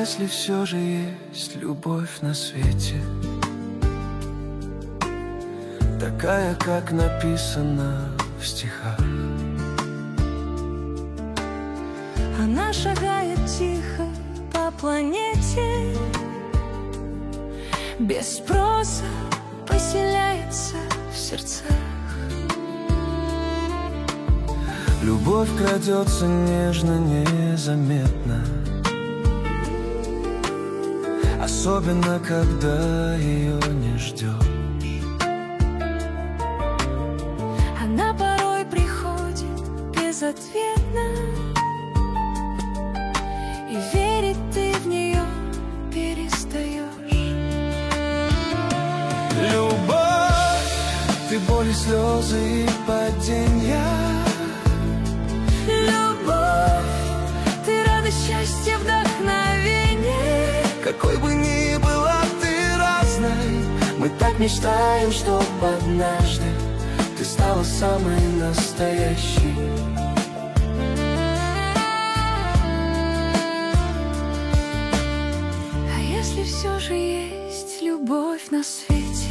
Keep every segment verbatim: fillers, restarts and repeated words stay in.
если все же есть любовь на свете, такая, как написано в стихах. Она шагает тихо по планете, без спроса поселяется в сердцах. Любовь крадется нежно, незаметно, особенно когда ее не ждешь. Она порой приходит безответно, и верить ты в нее перестаешь. Любовь, ты боль и слезы и падения. Любовь, ты радость, счастье, вдохновение. Какой бы ни была ты разной, мы так мечтаем, чтоб однажды ты стала самой настоящей. А если все же есть любовь на свете,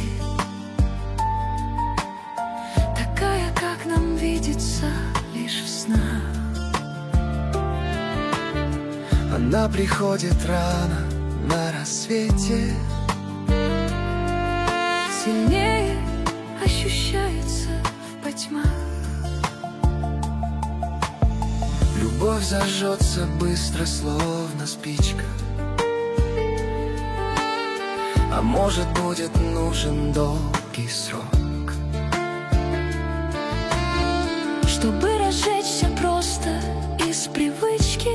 такая, как нам видится лишь в снах? Она приходит рано на рассвете, сильнее ощущается в потьмах. любовь зажжется быстро, словно спичка. А может, будет нужен долгий срок, чтобы разжечься просто из привычки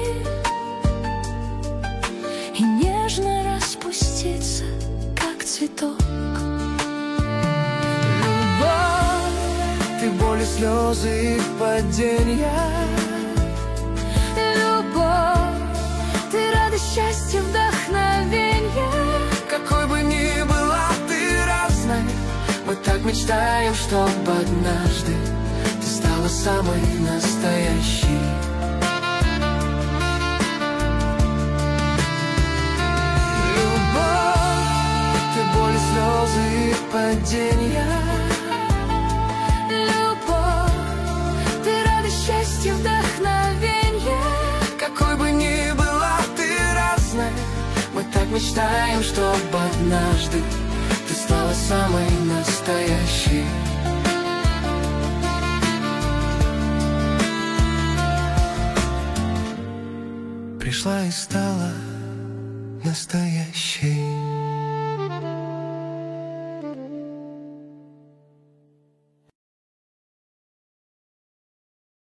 и нежно распуститься, как цветок. Любовь, ты боль и слезы и падения. Любовь, ты радость, счастье, вдохновение. Какой бы ни была ты разной, мы так мечтаем, чтоб однажды ты стала самой настоящей. Любовь, ты боль и слезы и падения. Любовь, ты радость, счастье, вдохновение. Какой бы ни была ты разной, мы так мечтаем, чтоб однажды ты стала самой настоящей. Пришла и стала настоящей.